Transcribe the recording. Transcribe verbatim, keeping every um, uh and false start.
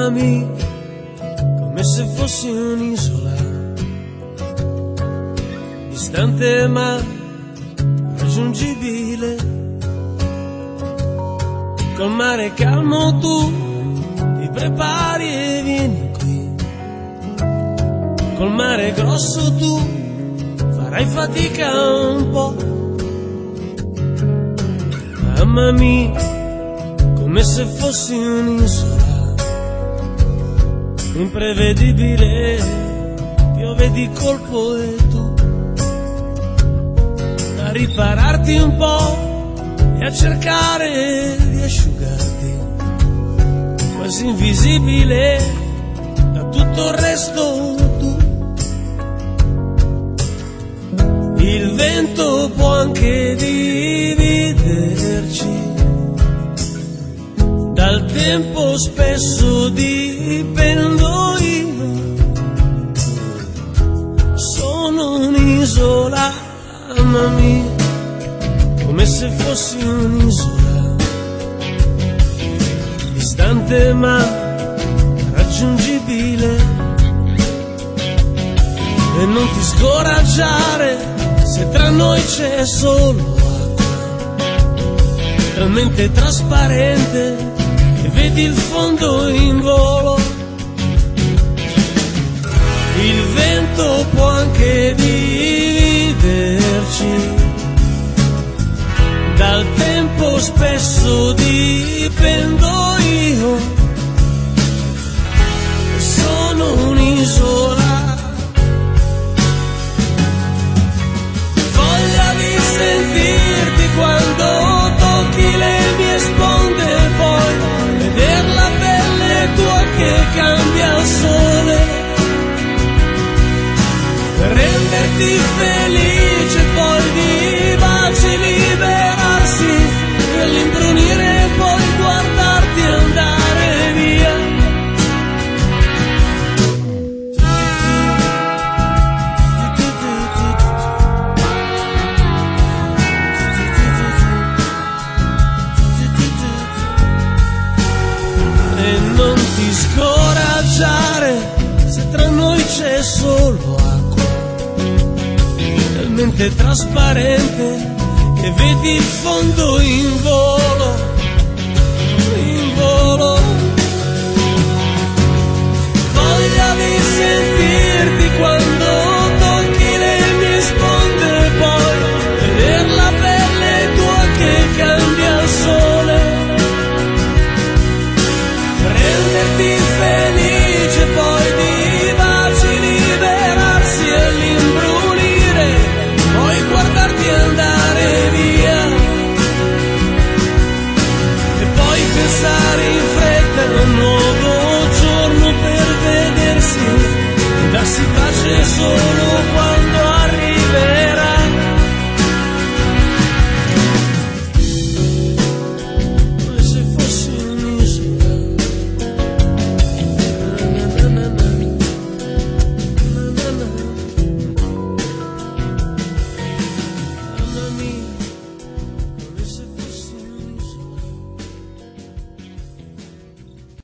Amami come se fossi un'isola, distante ma raggiungibile. Col mare calmo tu ti prepari e vieni qui, col mare grosso tu farai fatica un po'. Amami come se fossi un'isola, imprevedibile, piove di colpo e tu a ripararti un po' e a cercare di asciugarti, quasi invisibile da tutto il resto tu. Il vento può anche dividerci, dal tempo spesso dipendo io, sono un'isola, amami come se fossi un'isola, distante ma raggiungibile. E non ti scoraggiare se tra noi c'è solo acqua, talmente trasparente che vedi il fondo in volo. Il vento può anche dividerci, dal tempo spesso dipendo io, sono un'isola. Voglia di sentirti quando tocchi le mie sponde, poi veder la pelle tua che cambia al sole, per renderti felice, poi di baci liberarsi, per l'imbrunire e poi guardarti andare via. E non ti scoraggiare se tra noi c'è solo acqua, talmente trasparente che vedi il fondo in volo, in volo.